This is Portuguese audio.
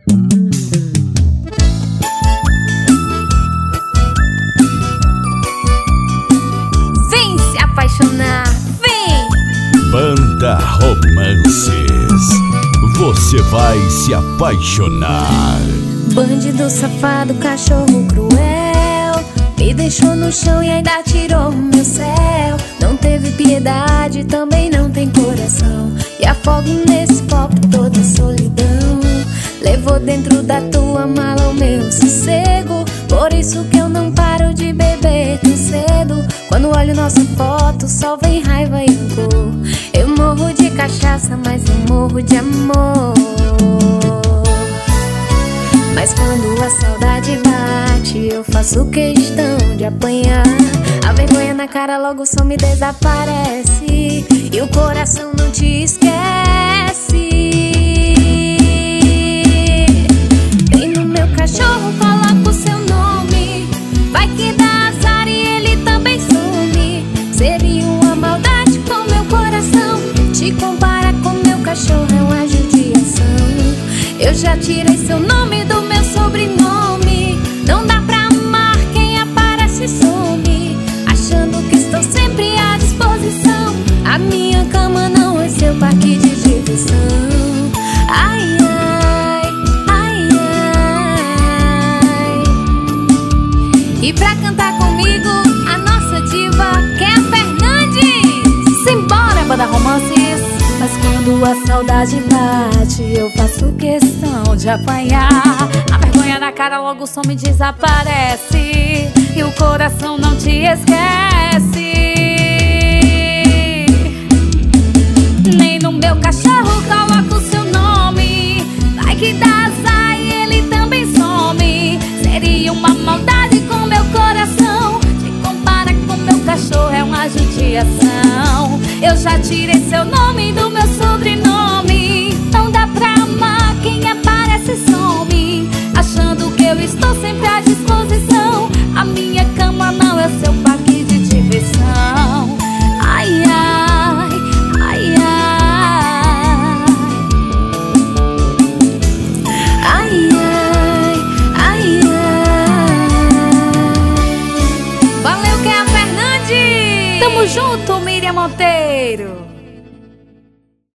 Vem se apaixonar, vem! Banda Romances, você vai se apaixonar. Bandido safado, cachorro cruel, me deixou no chão e ainda tirou o meu céu. Não teve piedade, também não tem coração, e afogo nesse copo toda a solidão. Levou dentro da tua mala o meu sossego, por isso que eu não paro de beber tão cedo. Quando olho nossa foto, só vem raiva e rancor. Eu morro de cachaça, mas eu morro de amor. Mas quando a saudade bate, eu faço questão de apanhar. A vergonha na cara logo some, desaparece, e o coração não te esquece. Vem no meu cachorro, coloca o seu nome, vai que dá azar e ele também some. Seria uma maldade com meu coração, te compara com meu cachorro, é uma judiação. Eu já tirei seu nome do meu sobrenome, não dá pra amar quem aparece e some, achando que estou sempre à disposição. A minha cama não é seu parque de diversão. Ai, ai, ai, ai. E pra cantar comigo, a nossa diva, que é a Fernandes. Simbora, Banda Romances! Mas quando a saudade bate, eu faço questão de apanhar. A vergonha na cara logo some, desaparece, e o coração não te esquece. Nem no meu cachorro coloca o seu nome, vai que dá azar e ele também some. Seria uma maldade com meu coração, te compara com meu cachorro, é uma judiação. Eu já tirei seu nome do meu sobrenome, não dá pra amar quem aparece e some, achando que eu estou sempre à disposição. A minha cama não é seu parque de diversão. Ai, ai, ai, ai. Ai, ai, ai, ai. Valeu, que é a Fernandes! Tamo junto, Miriam Monteiro!